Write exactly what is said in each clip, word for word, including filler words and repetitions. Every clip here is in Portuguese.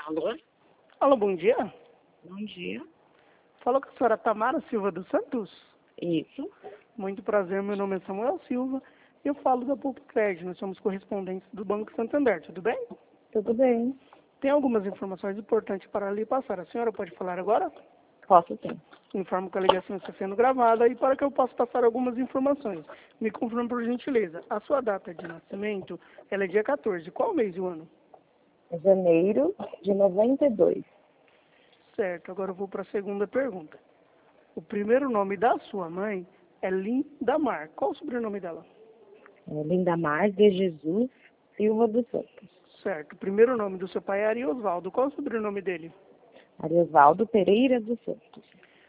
Alô? Alô, bom dia. Bom dia. Fala com a senhora Tamara Silva dos Santos. Isso. Muito prazer, meu nome é Samuel Silva e eu falo da Pulpcred. Nós somos correspondentes do Banco Santander, tudo bem? Tudo bem. Tem algumas informações importantes para lhe passar. A senhora pode falar agora? Posso sim. Informo que a ligação está sendo gravada e para que eu possa passar algumas informações. Me confirme por gentileza. A sua data de nascimento, ela é dia quatorze. Qual mês e o ano? É janeiro de noventa e dois. Certo, agora eu vou para a segunda pergunta. O primeiro nome da sua mãe é Lindamar. Qual o sobrenome dela? É Lindamar de Jesus Silva dos Santos. Certo. O primeiro nome do seu pai é Ariosvaldo. Qual o sobrenome dele? Ariovaldo Pereira dos Santos.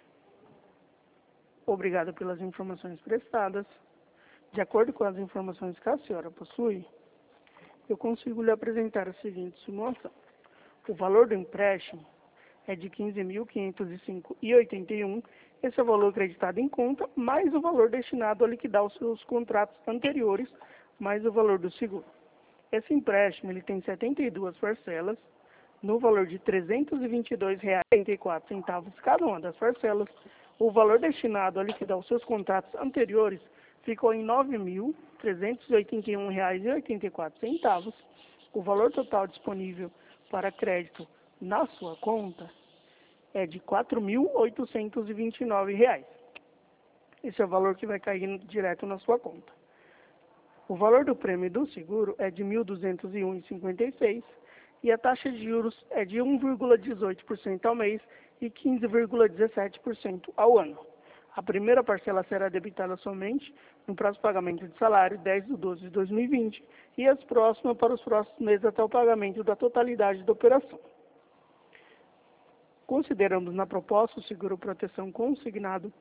Obrigado pelas informações prestadas. De acordo com as informações que a senhora possui, eu consigo lhe apresentar a seguinte simulação. O valor do empréstimo é de quinze mil quinhentos e cinco reais e oitenta e um centavos. Esse é o valor acreditado em conta, mais o valor destinado a liquidar os seus contratos anteriores, mais o valor do seguro. Esse empréstimo ele tem setenta e duas parcelas, no valor de trezentos e vinte e dois reais e oitenta e quatro centavos cada uma das parcelas. O valor destinado a liquidar os seus contratos anteriores ficou em nove mil trezentos e oitenta e um reais e oitenta e quatro centavos. O valor total disponível para crédito na sua conta é de quatro mil oitocentos e vinte e nove reais. Esse é o valor que vai cair direto na sua conta. O valor do prêmio do seguro é de mil duzentos e um reais e cinquenta e seis centavos e a taxa de juros é de um vírgula dezoito por cento ao mês e quinze vírgula dezessete por cento ao ano. A primeira parcela será debitada somente no prazo de pagamento de salário, dez de doze de dois mil e vinte, e as próximas para os próximos meses até o pagamento da totalidade da operação. Consideramos na proposta o seguro proteção consignado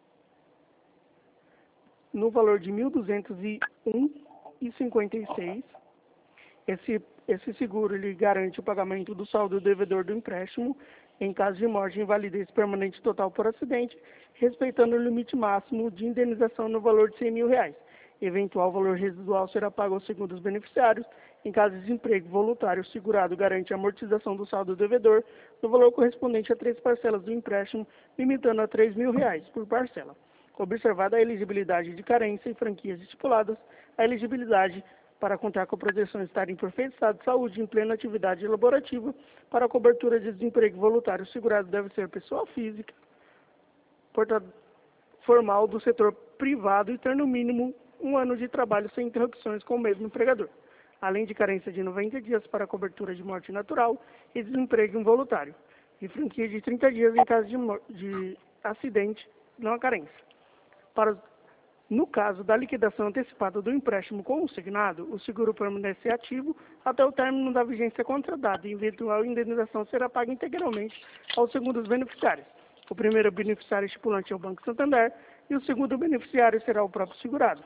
no valor de mil duzentos e um reais e cinquenta e seis centavos. Esse, esse seguro ele garante o pagamento do saldo devedor do empréstimo em caso de morte, invalidez permanente total por acidente, respeitando o limite máximo de indenização no valor de cem mil reais. Eventual valor residual será pago ao segundo dos beneficiários. Em caso de desemprego voluntário, o segurado garante a amortização do saldo devedor no valor correspondente a três parcelas do empréstimo, limitando a três mil reais por parcela. Observada a elegibilidade de carência e franquias estipuladas, a elegibilidade para contar com a proteção estar em perfeito estado de saúde em plena atividade laborativa, para a cobertura de desemprego voluntário, o segurado deve ser pessoa física, portador formal do setor privado e ter no mínimo um ano de trabalho sem interrupções com o mesmo empregador, além de carência de noventa dias para a cobertura de morte natural e desemprego involuntário, e franquia de trinta dias em caso de, de acidente, não há carência. Para, no caso da liquidação antecipada do empréstimo consignado, o seguro permanece ativo até o término da vigência contratada e eventual indenização será paga integralmente aos segundos beneficiários. O primeiro beneficiário estipulante é o Banco Santander e o segundo beneficiário será o próprio segurado.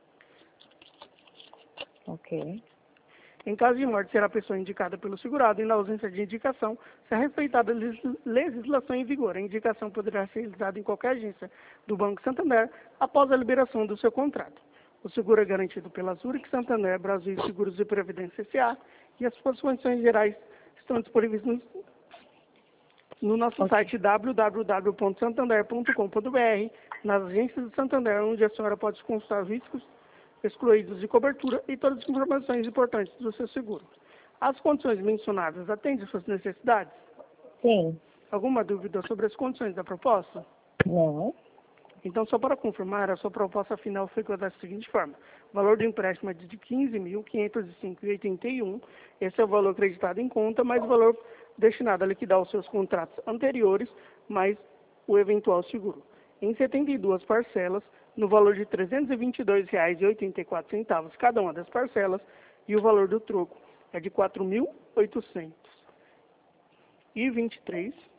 Ok. Em caso de morte, será a pessoa indicada pelo segurado e, na ausência de indicação, será respeitada a legislação em vigor. A indicação poderá ser realizada em qualquer agência do Banco Santander após a liberação do seu contrato. O seguro é garantido pela Zurich Santander Brasil Seguros e Previdência S A e as suas condições gerais estão disponíveis no, no nosso Ok. site w w w ponto santander ponto com ponto b r, nas agências do Santander, onde a senhora pode consultar os riscos excluídos de cobertura e todas as informações importantes do seu seguro. As condições mencionadas atendem às suas necessidades? Sim. Alguma dúvida sobre as condições da proposta? Não. Então, só para confirmar, a sua proposta final ficou da seguinte forma. O valor do empréstimo é de quinze mil quinhentos e cinco reais e oitenta e um centavos. Esse é o valor acreditado em conta, mais o valor destinado a liquidar os seus contratos anteriores, mais o eventual seguro. Em setenta e duas parcelas, no valor de trezentos e vinte e dois reais e oitenta e quatro centavos cada uma das parcelas, e o valor do troco é de quatro mil oitocentos e vinte e três reais.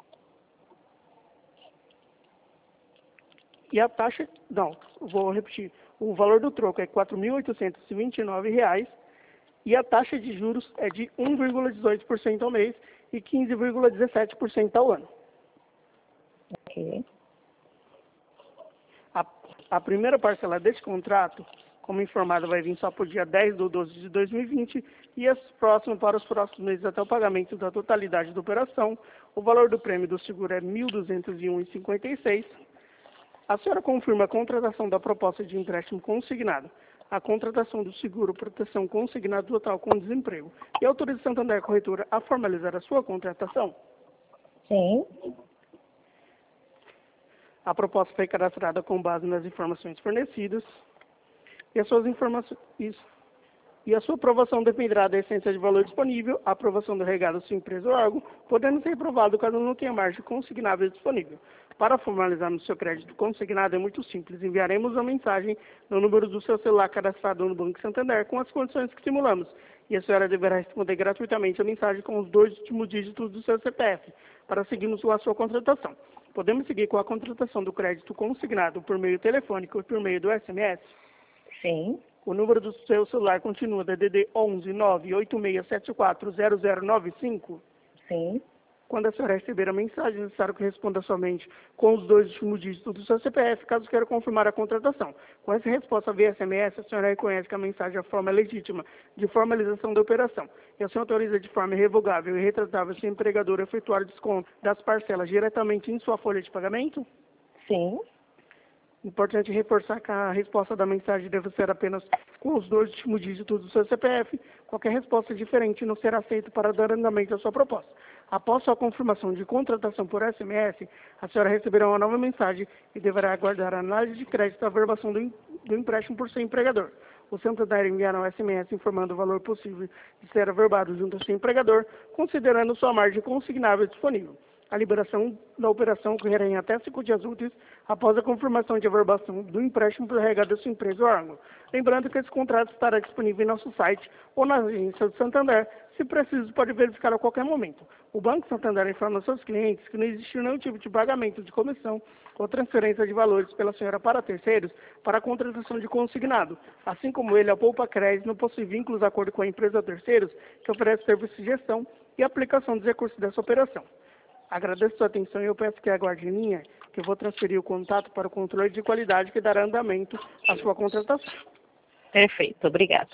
E a taxa, não, vou repetir, o valor do troco é quatro mil oitocentos e vinte e nove reais e a taxa de juros é de um vírgula dezoito por cento ao mês e quinze vírgula dezessete por cento ao ano. Ok. A, a primeira parcela deste contrato como informado, vai vir só para o dia dez de doze de dois mil e vinte e as próximas para os próximos meses até o pagamento da totalidade da operação. O valor do prêmio do seguro é mil duzentos e um reais e cinquenta e seis centavos. A senhora confirma a contratação da proposta de empréstimo consignado, a contratação do seguro proteção consignado total com desemprego e autoriza Santander Corretora a formalizar a sua contratação? Sim. A proposta foi cadastrada com base nas informações fornecidas e as suas informações e a sua aprovação dependerá da essência de valor disponível, a aprovação do regado da sua empresa ou órgão, podendo ser aprovado caso não tenha margem consignável disponível. Para formalizarmos o seu crédito consignado é muito simples. Enviaremos uma mensagem no número do seu celular cadastrado no Banco Santander com as condições que simulamos. E a senhora deverá responder gratuitamente a mensagem com os dois últimos dígitos do seu C P F para seguirmos com a sua contratação. Podemos seguir com a contratação do crédito consignado por meio telefônico e por meio do S M S? Sim. O número do seu celular continua D D D onze nove oito seis sete quatro zero zero nove cinco? Sim. Quando a senhora receber a mensagem, é necessário que responda somente com os dois últimos dígitos do seu C P F, caso queira confirmar a contratação. Com essa resposta via S M S, a senhora reconhece que a mensagem é a forma legítima de formalização da operação. E a senhora autoriza de forma irrevogável e retratável seu empregador a efetuar o desconto das parcelas diretamente em sua folha de pagamento? Sim. Importante reforçar que a resposta da mensagem deve ser apenas com os dois últimos dígitos do seu C P F. Qualquer resposta diferente não será aceita para dar andamento à sua proposta. Após sua confirmação de contratação por S M S, a senhora receberá uma nova mensagem e deverá aguardar a análise de crédito e a averbação do, do empréstimo por seu empregador. O Santander enviará um S M S informando o valor possível de ser averbado junto ao seu empregador, considerando sua margem consignável disponível. A liberação da operação ocorrerá em até cinco dias úteis após a confirmação de averbação do empréstimo prorrogado da sua empresa ou órgão. Lembrando que esse contrato estará disponível em nosso site ou na agência do Santander. Se preciso, pode verificar a qualquer momento. O Banco Santander informa seus clientes que não existe nenhum tipo de pagamento de comissão ou transferência de valores pela senhora para terceiros para a contratação de consignado. Assim como ele, a Poupa Crédito não possui vínculos de acordo com a empresa ou terceiros que oferece serviço de gestão e aplicação dos recursos dessa operação. Agradeço sua atenção e eu peço que aguarde em linha, que eu vou transferir o contato para o controle de qualidade que dará andamento à sua contratação. Perfeito. Obrigada.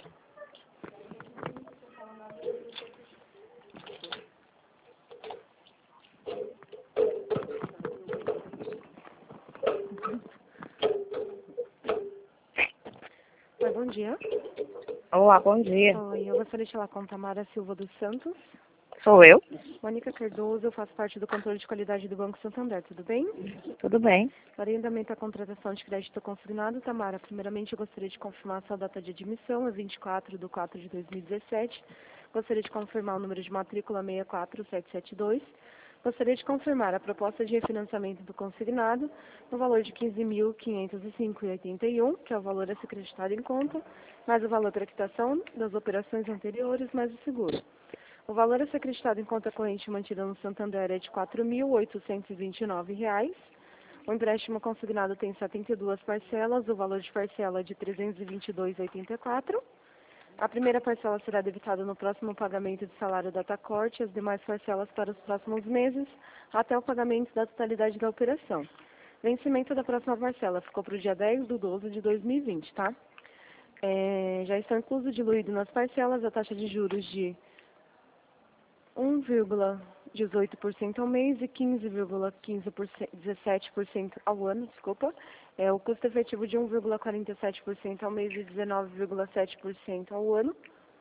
Oi, bom dia. Olá, bom dia. Oi, eu gostaria de falar com Tamara Silva dos Santos. Sou eu? Mônica Cardoso, eu faço parte do controle de qualidade do Banco Santander, tudo bem? Tudo bem. Para andamento a contratação de crédito consignado, Tamara, primeiramente eu gostaria de confirmar a sua data de admissão, é vinte e quatro de quatro de dois mil e dezessete. Gostaria de confirmar o número de matrícula seis quatro sete sete dois. Gostaria de confirmar a proposta de refinanciamento do consignado no valor de quinze mil quinhentos e cinco reais e oitenta e um centavos, que é o valor a ser acreditado em conta, mais o valor para quitação das operações anteriores, mais o seguro. O valor a ser acreditado em conta corrente mantida no Santander é de quatro mil oitocentos e vinte e nove reais. O empréstimo consignado tem setenta e duas parcelas, o valor de parcela é de trezentos e vinte e dois reais e oitenta e quatro centavos. A primeira parcela será debitada no próximo pagamento de salário da Tacorte, as demais parcelas para os próximos meses, até o pagamento da totalidade da operação. Vencimento da próxima parcela ficou para o dia dez de doze de dois mil e vinte, tá? É, já está incluso diluído nas parcelas a taxa de juros de um vírgula dezoito por cento ao mês e quinze vírgula dezessete por cento ao ano, desculpa. É o custo efetivo de um vírgula quarenta e sete por cento ao mês e dezenove vírgula sete por cento ao ano.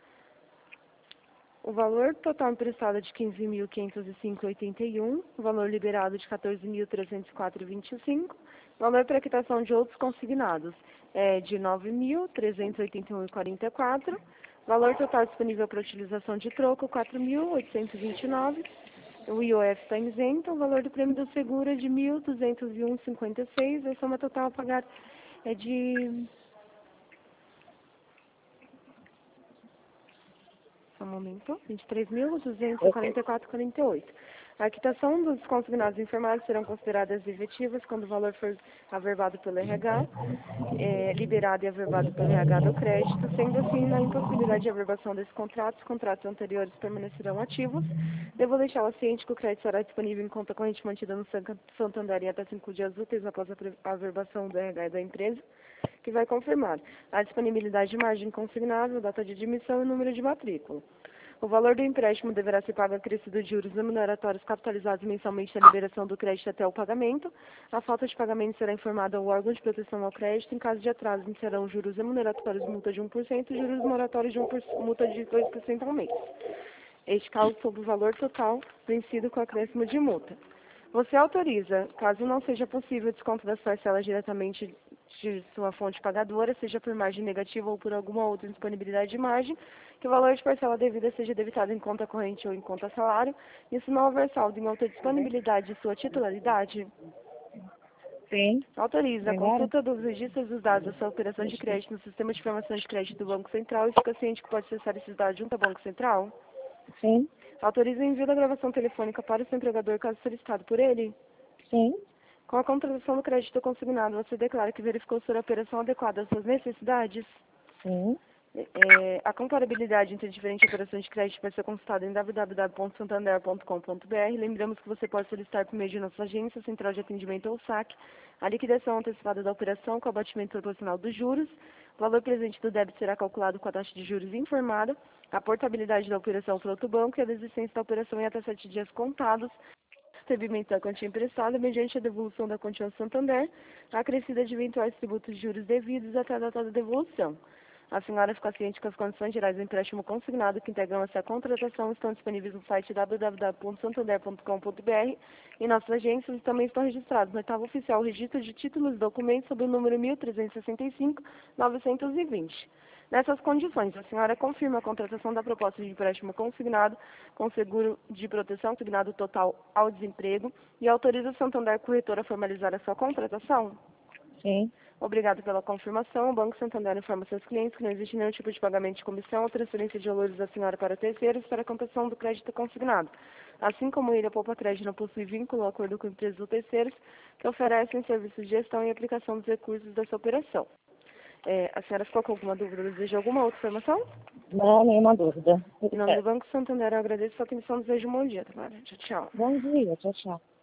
O valor total emprestado é de quinze mil quinhentos e cinco reais e oitenta e um, o valor liberado de quatorze mil trezentos e quatro reais e vinte e cinco, o valor para quitação de outros consignados é de nove mil trezentos e oitenta e um reais e quarenta e quatro, valor total disponível para utilização de troco quatro mil oitocentos e vinte e nove, o I O F está isento, o valor do prêmio do seguro é de mil duzentos e um reais e cinquenta e seis, a soma total a pagar é de... Só um momento, vinte e três mil duzentos e quarenta e quatro reais e quarenta e oito. A quitação dos consignados informados serão consideradas efetivas quando o valor for averbado pelo R H, é, liberado e averbado pelo R H do crédito. Sendo assim, na impossibilidade de averbação desses contratos, os contratos anteriores permanecerão ativos. Devo deixá-la ciente que o crédito será disponível em conta corrente mantida no Santander em até cinco dias úteis após a averbação do R H e da empresa. que vai confirmar a disponibilidade de margem consignável, data de admissão e número de matrícula. O valor do empréstimo deverá ser pago acrescido de juros remuneratórios capitalizados mensalmente na liberação do crédito até o pagamento. A falta de pagamento será informada ao órgão de proteção ao crédito. Em caso de atraso, serão juros remuneratórios multa de um por cento e juros moratórios de um por cento, multa de dois por cento ao mês. Este caso sobre o valor total vencido com acréscimo de multa. Você autoriza, caso não seja possível o desconto das parcelas diretamente de sua fonte pagadora, seja por margem negativa ou por alguma outra disponibilidade de margem, que o valor de parcela devida seja debitado em conta corrente ou em conta salário, e se não houver saldo em outra disponibilidade de sua titularidade, Sim. autoriza a Agora? consulta dos registros dos dados da sua operação de crédito no Sistema de Informação de Crédito do Banco Central e fica ciente que pode acessar esses dados junto ao Banco Central? Sim. Autoriza o envio da gravação telefônica para o seu empregador caso solicitado por ele? Sim. Com a contratação do crédito consignado, você declara que verificou ser a operação adequada às suas necessidades? Sim. É, a comparabilidade entre diferentes operações de crédito vai ser consultada em w w w ponto santander ponto com ponto b r. Lembramos que você pode solicitar por meio de nossa agência, central de atendimento ou S A C, a liquidação antecipada da operação com abatimento proporcional dos juros. O valor presente do débito será calculado com a taxa de juros informada, a portabilidade da operação para outro banco e a desistência da operação em até sete dias contados. Recebimento da quantia emprestada mediante a devolução da quantia ao Santander, acrescida de eventuais tributos de juros devidos até a data da devolução. A senhora fica ciente que as condições gerais do empréstimo consignado que integram essa contratação estão disponíveis no site w w w ponto santander ponto com ponto b r e nossas agências e também estão registrados no oitavo oficial registro de títulos e documentos sob o número mil trezentos e sessenta e cinco, novecentos e vinte. Nessas condições, a senhora confirma a contratação da proposta de empréstimo consignado com seguro de proteção consignado total ao desemprego e autoriza o Santander Corretor a formalizar a sua contratação? Sim. Obrigado pela confirmação. O Banco Santander informa seus clientes que não existe nenhum tipo de pagamento de comissão ou transferência de valores da senhora para terceiros para a contação do crédito consignado. Assim como ele, a Poupa Crédito não possui vínculo ou acordo com empresas ou terceiros que oferecem serviços de gestão e aplicação dos recursos dessa operação. É, a senhora ficou com alguma dúvida ou deseja alguma outra informação? Não, nenhuma dúvida. Em nome do Banco Santander, eu agradeço a sua atenção e desejo um bom dia, Tamara. Tchau, tchau. Bom dia. Tchau, tchau.